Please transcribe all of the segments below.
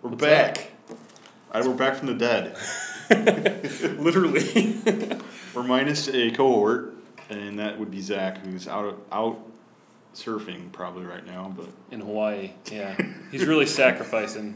We're What's back. We're back from the dead. Literally. We're minus a cohort, and that would be Zach, who's out surfing probably right now. But In Hawaii, yeah. He's really sacrificing.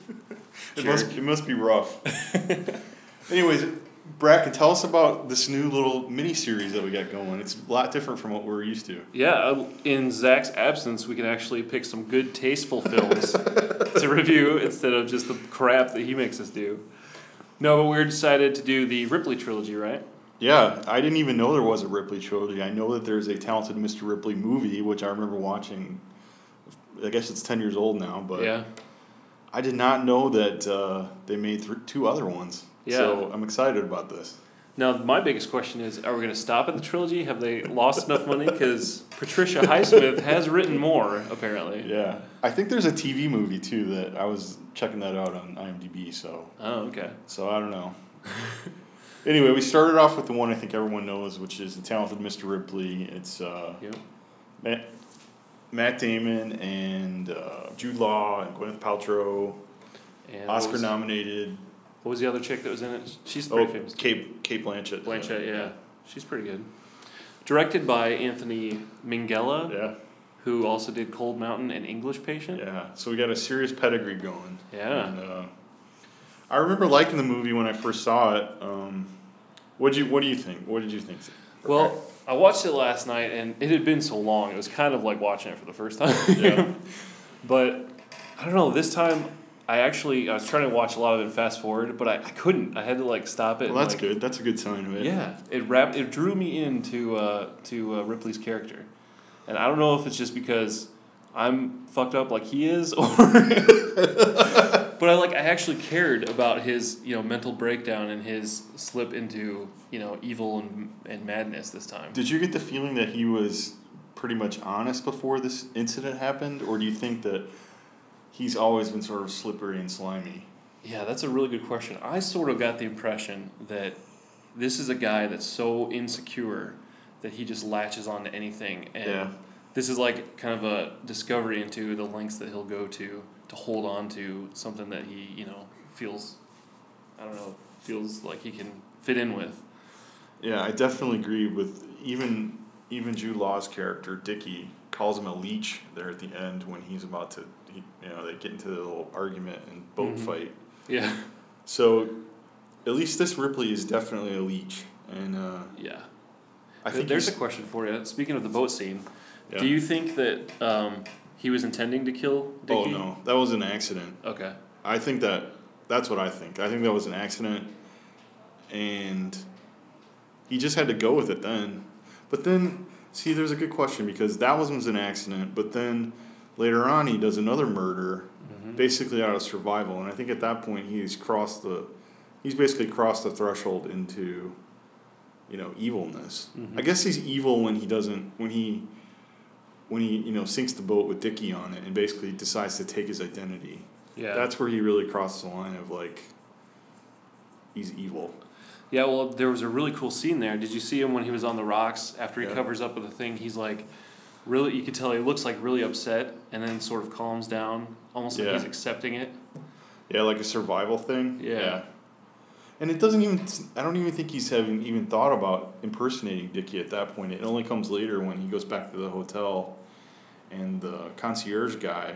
it must be rough. Anyways, Bracken, tell us about this new little mini series that we got going. It's a lot different from what we're used to. Yeah, in Zach's absence, we can actually pick some good, tasteful films to review instead of just the crap that he makes us do. No, but we decided to do the Ripley trilogy, right? Yeah, I didn't even know there was a Ripley trilogy. I know that there's a Talented Mr. Ripley movie, which I remember watching. I guess it's 10 years old now, but Yeah. I did not know that they made two other ones. Yeah. So I'm excited about this. Now, my biggest question is, are we going to stop at the trilogy? Have they lost enough money? Because Patricia Highsmith has written more, apparently. Yeah. I think there's a TV movie, too, that I was checking that out on IMDb, so. Oh, okay. So I don't know. Anyway, we started off with the one I think everyone knows, which is The Talented Mr. Ripley. It's Yep. Matt Damon and Jude Law and Gwyneth Paltrow, And Oscar nominated. What was the other chick that was in it? She's pretty famous. Kate Blanchett. Blanchett, yeah. She's pretty good. Directed by Anthony Minghella, Yeah. who also did Cold Mountain and English Patient. Yeah. So we got a serious pedigree going. Yeah. And, I remember liking the movie when I first saw it. What do you think? What did you think? Well, I watched it last night, and it had been so long. It was kind of like watching it for the first time. Yeah. But I don't know. This time, I was trying to watch a lot of it fast forward, but I couldn't. I had to stop it. Well, that's good. That's a good sign of it. Yeah, it drew me into to Ripley's character, and I don't know if it's just because I'm fucked up like he is, or but I actually cared about his mental breakdown and his slip into evil and madness this time. Did you get the feeling that he was pretty much honest before this incident happened, or do you think that he's always been sort of slippery and slimy? Yeah, that's a really good question. I sort of got the impression that this is a guy that's so insecure that he just latches on to anything, and this is kind of a discovery into the lengths that he'll go to hold on to something that he feels like he can fit in with. Yeah, I definitely agree with even Jude Law's character Dickie calls him a leech there at the end when he's about to they get into the little argument and boat fight. Yeah. So at least this Ripley is definitely a leech, and yeah. I think there's a question for you. Speaking of the boat scene, do you think that he was intending to kill Dickie? Oh no, that was an accident. Okay. I think that's what I think. I think that was an accident, and he just had to go with it then. But then, see, there's a good question because that was an accident, but then later on he does another murder, basically out of survival, and I think at that point he's basically crossed the threshold into, evilness. I guess he's evil when he sinks the boat with Dickie on it and basically decides to take his identity. Yeah. That's where he really crossed the line of he's evil. Yeah, well, there was a really cool scene there. Did you see him when he was on the rocks after he covers up with the thing? He's really, you could tell he looks really upset and then sort of calms down, almost like he's accepting it. Yeah, like a survival thing. Yeah. And I don't even think he's even thought about impersonating Dickie at that point. It only comes later when he goes back to the hotel and the concierge guy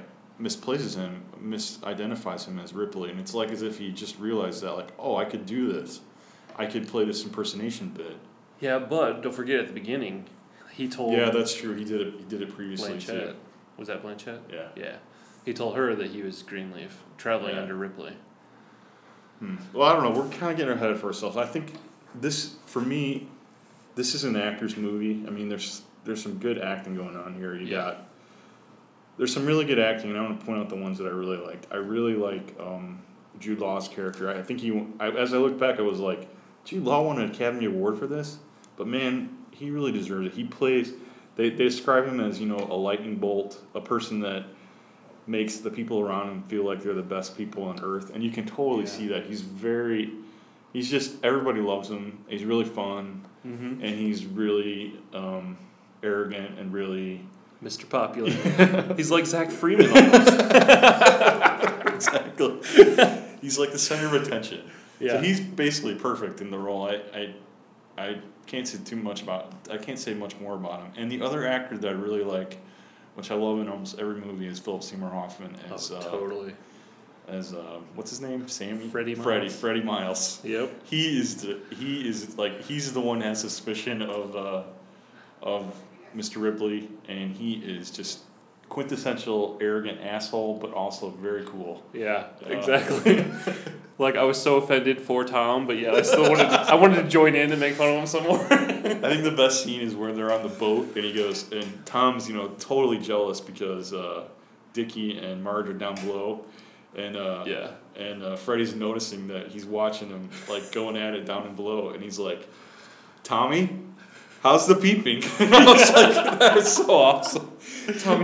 misidentifies him as Ripley. And it's as if he just realized that, I could do this. I could play this impersonation bit. Yeah, but don't forget at the beginning, he told... Yeah, that's true. He did it previously, Blanchett. too. Was that Blanchett? Yeah. Yeah. He told her that he was Greenleaf, traveling under Ripley. Well, I don't know. We're kind of getting ahead of ourselves. I think for me, this is an actor's movie. I mean, there's some good acting going on here. There's some really good acting, and I want to point out the ones that I really liked. I really like Jude Law's character. I think as I look back, I was like, Jude Law won an Academy Award for this? But man, he really deserves it. He plays... They describe him as, a lightning bolt, a person that makes the people around him feel like they're the best people on earth. And you can totally see that. He's just, everybody loves him. He's really fun. And he's really arrogant and really Mr. Popular. He's like Zach Freeman almost. Exactly. He's like the center of attention. Yeah. So he's basically perfect in the role. I can't say I can't say much more about him. And the other actor that I really like, which I love in almost every movie, is Philip Seymour Hoffman as totally. As what's his name? Sammy? Freddie Miles. Freddie Miles. Yep. He's the one that has suspicion of Mr. Ripley, and he is just quintessential arrogant asshole, but also very cool. Yeah, exactly. Like, I was so offended for Tom, but yeah, I wanted to join in and make fun of him some more. I think the best scene is where they're on the boat, and he goes, and Tom's, totally jealous because Dickie and Marge are down below, and Freddie's noticing that he's watching him, like, going at it down and below, and he's like, Tommy, how's the peeping? I was like, that is so awesome. Tommy.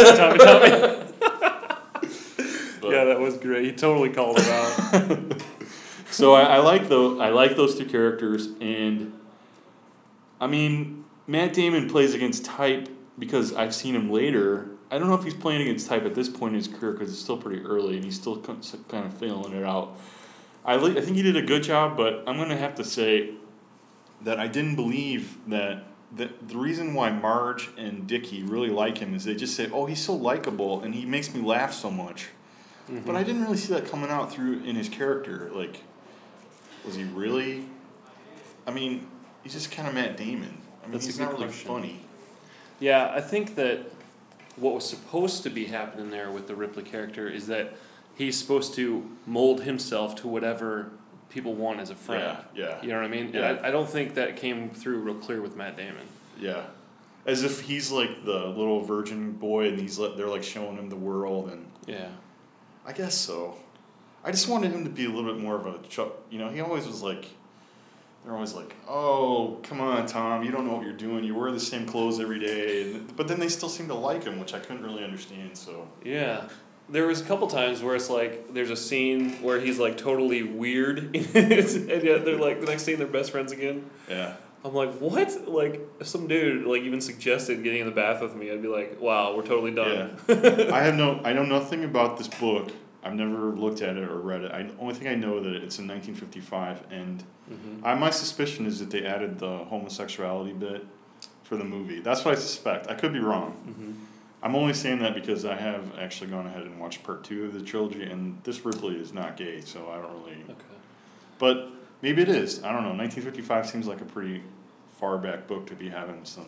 But, yeah, that was great. He totally called him out. So I like those two characters, and I mean, Matt Damon plays against type because I've seen him later. I don't know if he's playing against type at this point in his career because it's still pretty early and he's still kind of feeling it out. I think he did a good job, but I'm going to have to say that I didn't believe that the reason why Marge and Dickie really like him is they just say, oh, he's so likable and he makes me laugh so much. Mm-hmm. But I didn't really see that coming out in his character. Like, was he really? I mean, he's just kind of Matt Damon. I mean, he's not really funny. Yeah, I think that what was supposed to be happening there with the Ripley character is that he's supposed to mold himself to whatever people want as a friend. Yeah. You know what I mean? Yeah. And I don't think that came through real clear with Matt Damon. Yeah. As if he's like the little virgin boy and they're like showing him the world and... Yeah. I guess so. I just wanted him to be a little bit more of a... he always was like... They're always like, oh, come on, Tom, you don't know what you're doing. You wear the same clothes every day. But then they still seem to like him, which I couldn't really understand, so... Yeah. There was a couple times where it's like, there's a scene where he's like totally weird, and yet they're like, the next scene they're best friends again. Yeah. I'm like, what? Like, if some dude like even suggested getting in the bath with me, I'd be like, wow, we're totally done. Yeah. I know nothing about this book. I've never looked at it or read it. The only thing I know that it's in 1955, and my suspicion is that they added the homosexuality bit for the movie. That's what I suspect. I could be wrong. Mm-hmm. I'm only saying that because I have actually gone ahead and watched part 2 of the trilogy, and this Ripley is not gay, so I don't really... Okay. But maybe it is. I don't know. 1955 seems like a pretty far back book to be having some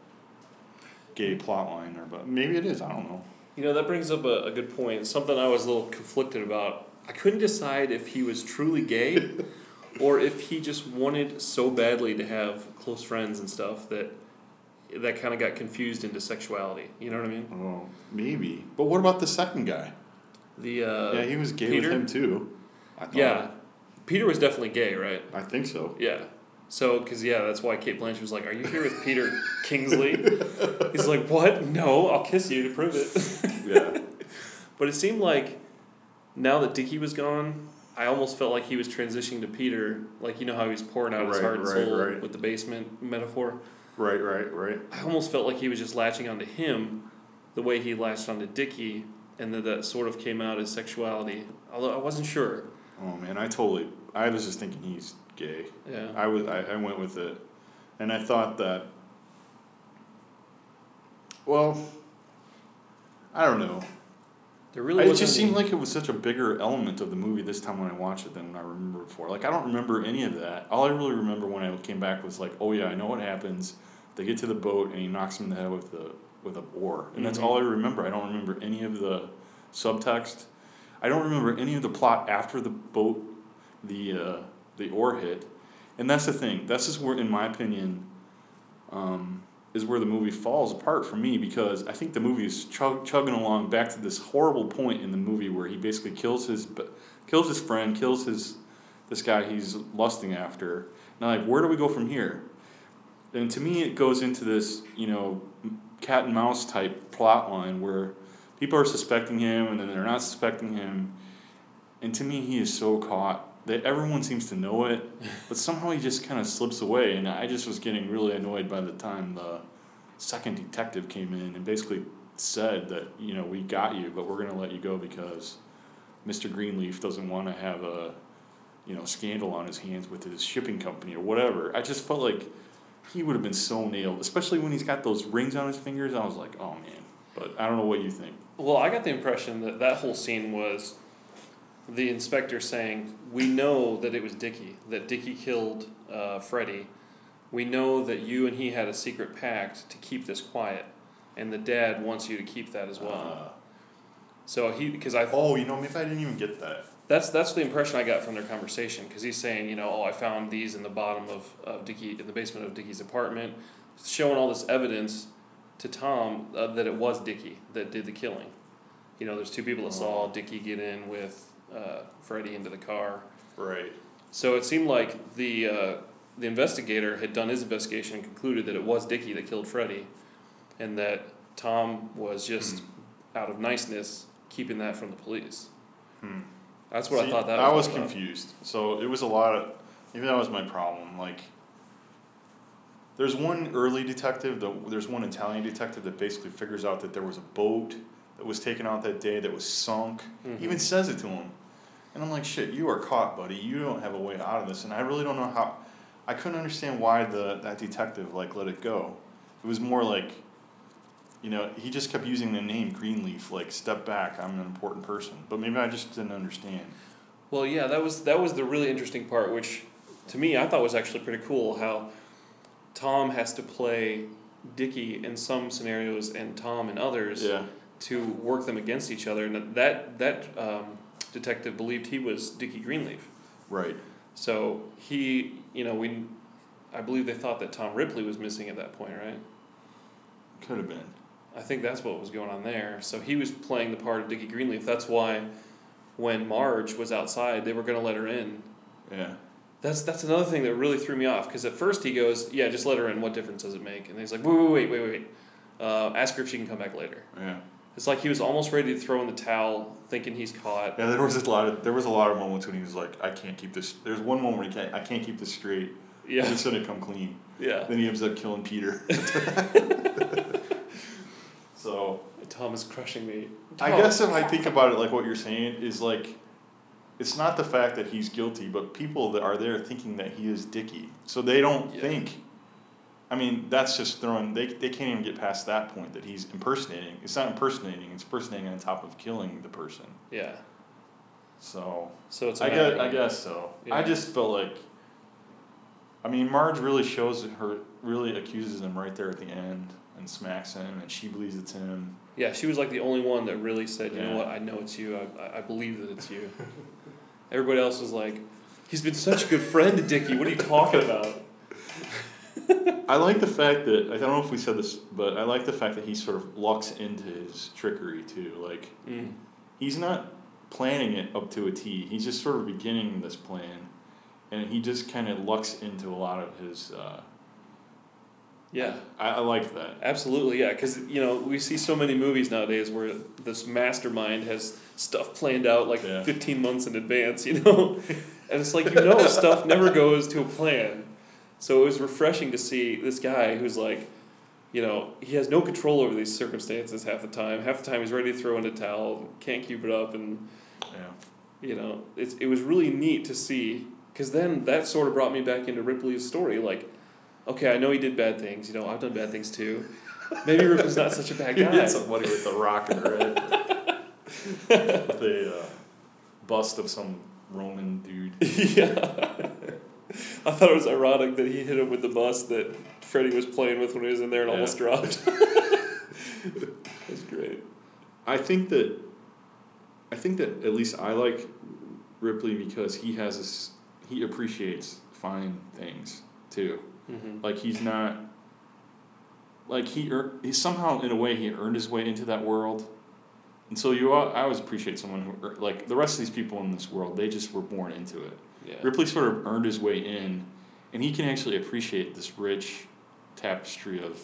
gay plot line there, but maybe it is. I don't know. You know, that brings up a good point. Something I was a little conflicted about. I couldn't decide if he was truly gay or if he just wanted so badly to have close friends and stuff that kind of got confused into sexuality. You know what I mean? Oh, maybe. But what about the second guy? Yeah, he was gay Peter? with him too. I thought. Yeah. Peter was definitely gay, right? I think so. Yeah. So, because, that's why Cate Blanchett was like, are you here with Peter Kingsley? He's like, what? No, I'll kiss you to prove it. Yeah. But it seemed like now that Dickie was gone, I almost felt like he was transitioning to Peter. Like, you know how he was pouring out his heart and soul with the basement metaphor? Right. I almost felt like he was just latching onto him the way he latched onto Dickie, and that sort of came out as sexuality. Although I wasn't sure. Oh, man, I was just thinking he's gay. Yeah. I went with it. And I thought that, well, I don't know. It just seemed like it was such a bigger element of the movie this time when I watched it than I remember before. Like, I don't remember any of that. All I really remember when I came back was like, oh yeah, I know what happens. They get to the boat and he knocks him in the head with a oar. And that's all I remember. I don't remember any of the subtext. I don't remember any of the plot after the boat, the oar hit. And that's the thing. That's just where, in my opinion, is where the movie falls apart for me, because I think the movie is chugging along back to this horrible point in the movie where he basically kills his friend, kills this guy he's lusting after. Now, like, where do we go from here? And to me, it goes into this, cat and mouse type plot line where people are suspecting him and then they're not suspecting him. And to me, he is so caught that everyone seems to know it, but somehow he just kind of slips away. And I just was getting really annoyed by the time second detective came in and basically said that, we got you, but we're going to let you go because Mr. Greenleaf doesn't want to have a, scandal on his hands with his shipping company or whatever. I just felt like he would have been so nailed, especially when he's got those rings on his fingers. I was like, oh man. But I don't know what you think. Well, I got the impression that whole scene was the inspector saying, we know that it was Dickie, that Dickie killed Freddie. We know that you and he had a secret pact to keep this quiet, and the dad wants you to keep that as well. Maybe I didn't even get that. That's the impression I got from their conversation, because he's saying, I found these in the bottom of Dickie, in the basement of Dickie's apartment, showing all this evidence to Tom that it was Dickie that did the killing. There's two people that saw Dickie get in with Freddie into the car. Right. So it seemed like the investigator had done his investigation and concluded that it was Dickie that killed Freddie, and that Tom was just out of niceness keeping that from the police. That's what I thought that was. I was confused. So it was a lot of. Maybe that was my problem. Like, there's one early detective. There's one Italian detective that basically figures out that there was a boat that was taken out that day that was sunk. He even says it to him, and I'm like, shit, you are caught, buddy. You don't have a way out of this. And I really don't know how. I couldn't understand why that detective let it go. It was more like, he just kept using the name Greenleaf, like, step back, I'm an important person. But maybe I just didn't understand. Well, yeah, that was the really interesting part, which to me I thought was actually pretty cool, how Tom has to play Dickie in some scenarios and Tom in others to work them against each other. And that detective believed he was Dickie Greenleaf. Right. So he, I believe they thought that Tom Ripley was missing at that point, right? Could have been. I think that's what was going on there. So he was playing the part of Dickie Greenleaf. That's why when Marge was outside, they were going to let her in. Yeah. That's another thing that really threw me off, because at first he goes, yeah, just let her in. What difference does it make? And he's like, wait. Ask her if she can come back later. Yeah. It's like he was almost ready to throw in the towel, thinking he's caught. Yeah, there was a lot of moments when he was like, I can't keep this. There's one moment where I can't keep this straight. Yeah. I'm just gonna come clean. Yeah. Then he ends up killing Peter. So Tom is crushing me. I guess if I think about it, like what you're saying is like, it's not the fact that he's guilty, but people that are there thinking that he is Dickie. So they don't think. I mean, that's just throwing. They can't even get past that point that he's impersonating. It's not impersonating. It's impersonating on top of killing the person. Yeah. So it's. I guess so. Yeah. I just felt like. I mean, Marge really really accuses him right there at the end and smacks him, and she believes it's him. Yeah, she was like the only one that really said, you know what, I know it's you. I believe that it's you. Everybody else was like, he's been such a good friend to Dickie. What are you talking about? I like the fact that, I don't know if we said this, but I like the fact that he sort of lucks into his trickery too. Like, he's not planning it up to a T. He's just sort of beginning this plan, and he just kind of lucks into a lot of his... Yeah. I like that. Absolutely, yeah, because, we see so many movies nowadays where this mastermind has stuff planned out like 15 months in advance, And it's like, stuff never goes to a plan. So it was refreshing to see this guy who's like, he has no control over these circumstances half the time. Half the time he's ready to throw in a towel, can't keep it up, and, it was really neat to see, because then that sort of brought me back into Ripley's story, like, okay, I know he did bad things. I've done bad things too. Maybe Ripley's not such a bad guy. He hit somebody with a rock in the head. With a bust of some Roman dude. Yeah. I thought it was ironic that he hit him with the bust that Freddie was playing with when he was in there and almost dropped. That's great. I think that at least I like Ripley because he appreciates fine things too. Mm-hmm. Like, he's not, like, he somehow in a way he earned his way into that world, and so I always appreciate someone who, like, the rest of these people in this world, they just were born into it. Yeah. Ripley sort of earned his way in, and he can actually appreciate this rich tapestry of,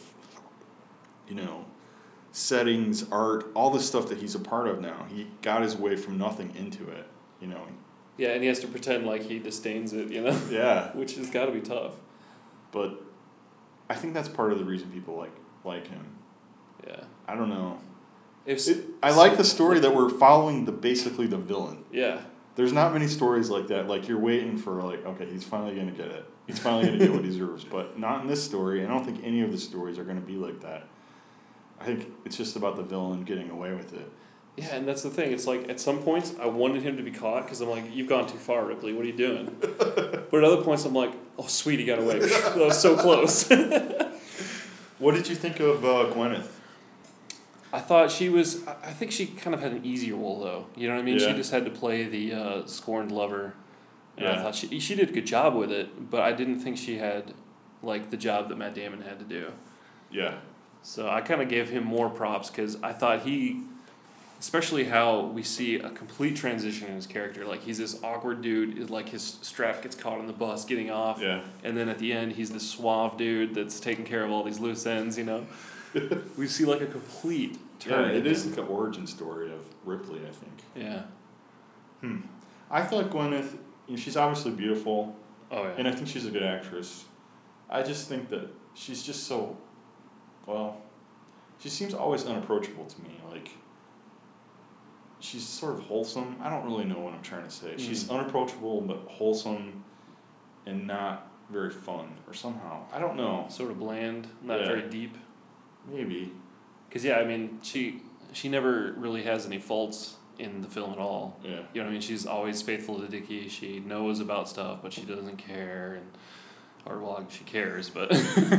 settings, art, all the stuff that he's a part of now. He got his way from nothing into it, Yeah, and he has to pretend like he disdains it, Yeah. Which has got to be tough. But I think that's part of the reason people like him. Yeah. I don't know. I like the story that we're following basically the villain. Yeah. There's not many stories like that. Like, you're waiting for, like, okay, he's finally going to get it. He's finally going to get what he deserves. But not in this story. I don't think any of the stories are going to be like that. I think it's just about the villain getting away with it. Yeah, and that's the thing. It's like, at some points, I wanted him to be caught because I'm like, you've gone too far, Ripley. What are you doing? But at other points, I'm like, oh, sweet, he got away. That was so close. What did you think of Gwyneth? I thought she was... I think she kind of had an easy role, though. You know what I mean? Yeah. She just had to play the scorned lover. And Yeah. I thought she did a good job with it, but I didn't think she had, like, the job that Matt Damon had to do. Yeah. So I kind of gave him more props because I thought he... Especially how we see a complete transition in his character. Like, he's this awkward dude, like his strap gets caught on the bus getting off. Yeah. And then at the end, he's this suave dude that's taking care of all these loose ends, you know? We see, like, a complete turn. Yeah, it is like an origin story of Ripley, I think. Yeah. I thought Gwyneth, she's obviously beautiful. Oh, yeah. And I think she's a good actress. I just think that she's just so, well, she seems always unapproachable to me. Like, she's sort of wholesome. I don't really know what I'm trying to say. She's unapproachable but wholesome and not very fun or somehow. I don't know. Sort of bland, not very deep. Maybe. Because, yeah, I mean, she never really has any faults in the film at all. Yeah. You know what I mean? She's always faithful to Dickie. She knows about stuff, but she doesn't care. Or, well, she cares, but...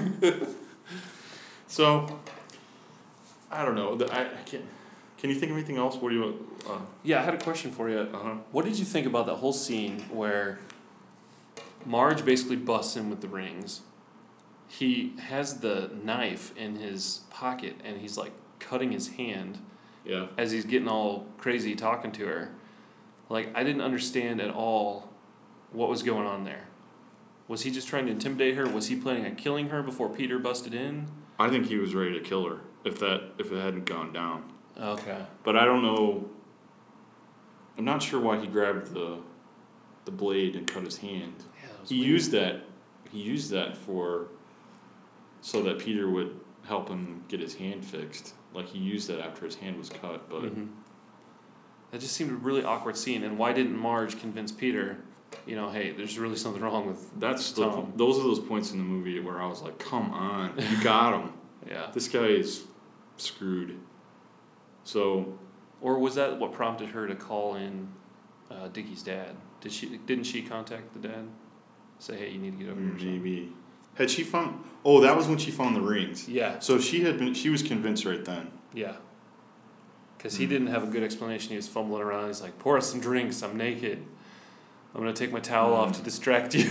So, I don't know. I can't... Can you think of anything else? What do you want? Yeah, I had a question for you. What did you think about that whole scene where Marge basically busts in with the rings? He has the knife in his pocket, and he's, like, cutting his hand as he's getting all crazy talking to her. Like, I didn't understand at all what was going on there. Was he just trying to intimidate her? Was he planning on killing her before Peter busted in? I think he was ready to kill her if it hadn't gone down. Okay. But I don't know. I'm not sure why he grabbed the blade and cut his hand. Yeah, that was He weird. used that so that Peter would help him get his hand fixed. Like, he used that after his hand was cut, but That just seemed a really awkward scene. And why didn't Marge convince Peter, hey, there's really something wrong with Tom? those are those points in the movie where I was like, come on, you got him. Yeah. This guy is screwed. So, Or was that what prompted her to call in Dickie's dad? Didn't she contact the dad? Say, hey, you need to get over here or something? maybe. Had she found... Oh, that was when she found the rings. Yeah. So she was convinced right then. Yeah. Because he didn't have a good explanation. He was fumbling around. He's like, pour us some drinks. I'm naked. I'm going to take my towel off to distract you.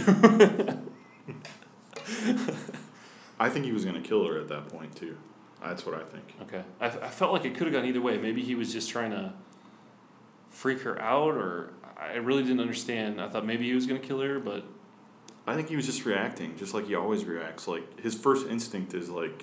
I think he was going to kill her at that point, too. That's what I think. Okay. I felt like it could have gone either way. Maybe he was just trying to freak her out, or I really didn't understand. I thought maybe he was going to kill her, but... I think he was just reacting, just like he always reacts. Like, his first instinct is like...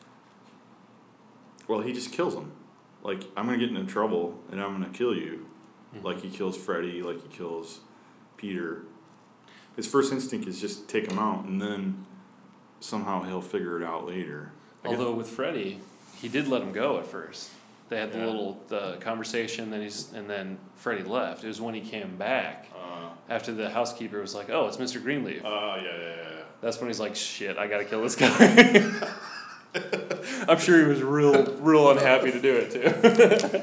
Well, he just kills him. Like, I'm going to get into trouble, and I'm going to kill you. Mm-hmm. Like he kills Freddy, like he kills Peter. His first instinct is just take him out, and then somehow he'll figure it out later. Although with Freddy, he did let him go at first. They had the conversation, and then Freddy left. It was when he came back after the housekeeper was like, "Oh, it's Mr. Greenleaf." Yeah. That's when he's like, "Shit, I gotta kill this guy." I'm sure he was real unhappy to do it too.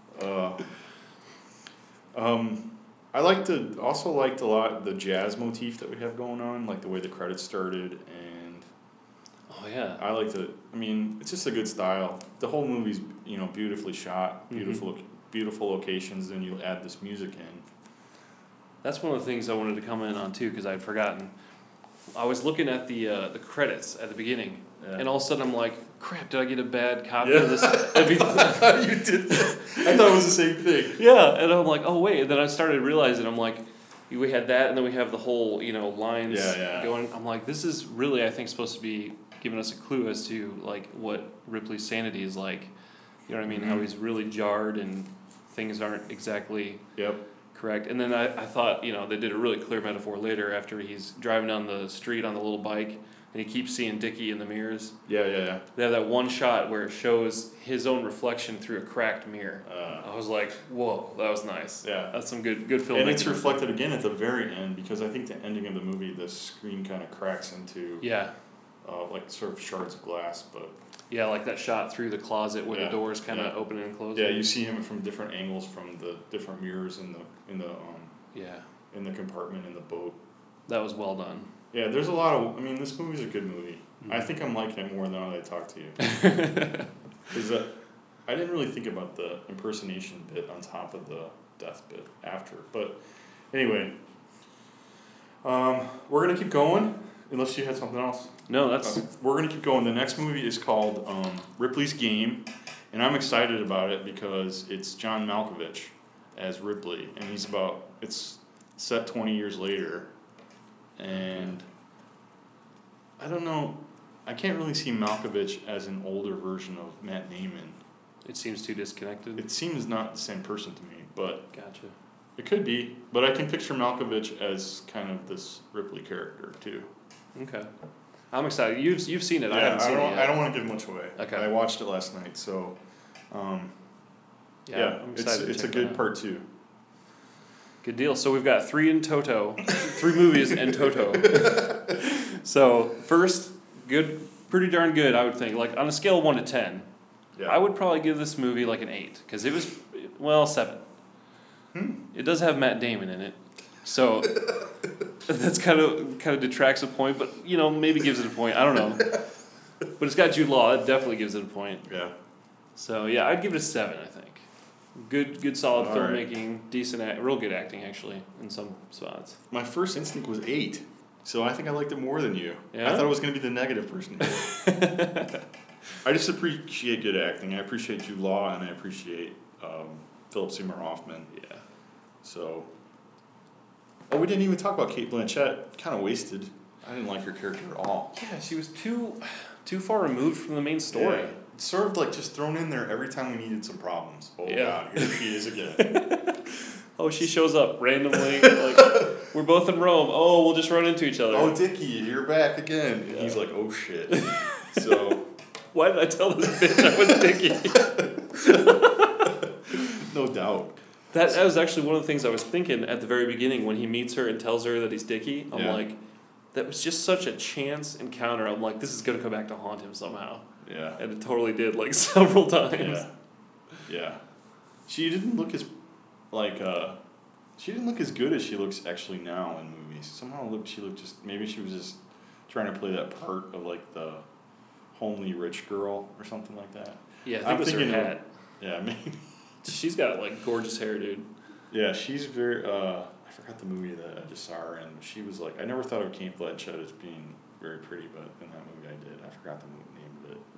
I also liked a lot the jazz motif that we have going on, like the way the credits started, and oh yeah, I liked it. I mean, it's just a good style. The whole movie's beautifully shot, beautiful locations. Then you add this music in. That's one of the things I wanted to comment on too, because I'd forgotten. I was looking at the credits at the beginning, and all of a sudden I'm like, crap, did I get a bad copy of this? You did. I thought it was the same thing. Yeah, and I'm like, oh wait, and then I started realizing, I'm like, we had that, and then we have the whole, lines going. I'm like, this is really, I think, supposed to be giving us a clue as to like what Ripley's sanity is like. You know what I mean? Mm-hmm. How he's really jarred and things aren't exactly correct. And then I thought, they did a really clear metaphor later after he's driving down the street on the little bike and he keeps seeing Dickie in the mirrors. Yeah. They have that one shot where it shows his own reflection through a cracked mirror. I was like, whoa, that was nice. Yeah. That's some good filmmaking. And it's reflected again at the very end, because I think the ending of the movie, the screen kind of cracks into like sort of shards of glass, but yeah, like that shot through the closet where the doors kind of open and close. Yeah, you see him from different angles from the different mirrors in the compartment in the boat. That was well done. Yeah, there's a lot of. I mean, this movie's a good movie. Mm-hmm. I think I'm liking it more now that I talk to you. Because I didn't really think about the impersonation bit on top of the death bit after. But anyway, we're gonna keep going. Unless you had something else. No, that's. We're gonna keep going. The next movie is called Ripley's Game, and I'm excited about it because it's John Malkovich as Ripley, and it's set 20 years later, and I don't know. I can't really see Malkovich as an older version of Matt Damon. It seems too disconnected. It seems not the same person to me, but gotcha. It could be, but I can picture Malkovich as kind of this Ripley character too. Okay, I'm excited. You've seen it. Yeah, I haven't seen it yet. I don't want to give much away. Okay. I watched it last night, so I'm excited. It's a good part 2. Good deal. So we've got 3 in toto, 3 movies in toto. So first, good, pretty darn good, I would think. Like on a scale of 1 to 10, I would probably give this movie like an 8 because it was 7. It does have Matt Damon in it, so that's kind of detracts a point, but maybe gives it a point. I don't know, but it's got Jude Law. That definitely gives it a point. Yeah. So yeah, I'd give it a 7. I think. Good, solid All filmmaking, decent, real good acting actually in some spots. My first instinct was 8, so I think I liked it more than you. Yeah? I thought it was going to be the negative person here. I just appreciate good acting. I appreciate Jude Law, and I appreciate Philip Seymour Hoffman. Yeah. So. Oh, we didn't even talk about Cate Blanchett. Kind of wasted. I didn't like her character at all. Yeah, she was too far removed from the main story. Yeah. Sort of like just thrown in there every time we needed some problems. Oh God, here she is again. Oh, she shows up randomly. Like we're both in Rome. Oh, we'll just run into each other. Oh, Dickie, you're back again. And he's like, oh shit. So. Why did I tell this bitch I was Dickie? No doubt. That was actually one of the things I was thinking at the very beginning when he meets her and tells her that he's Dickie. I'm like, that was just such a chance encounter. I'm like, this is going to come back to haunt him somehow. Yeah. And it totally did, like, several times. Yeah. She didn't look as, she didn't look as good as she looks actually now in movies. Somehow she looked maybe she was just trying to play that part of, like, the homely rich girl or something like that. Yeah, I think it was her hat. Yeah, maybe. She's got, like, gorgeous hair, dude. Yeah, she's very, I forgot the movie that I just saw her in. She was like, I never thought of Cate Blanchett as being very pretty, but in that movie I did. I forgot the name of it.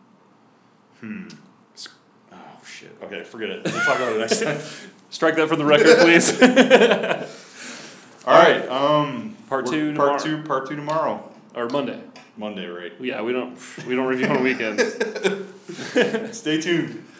Oh, shit. Okay, forget it. We'll talk about it next time. Strike that from the record, please. All right. Part 2 tomorrow. Part two tomorrow. Or Monday. Monday, right? Yeah, we don't review on weekends. Stay tuned.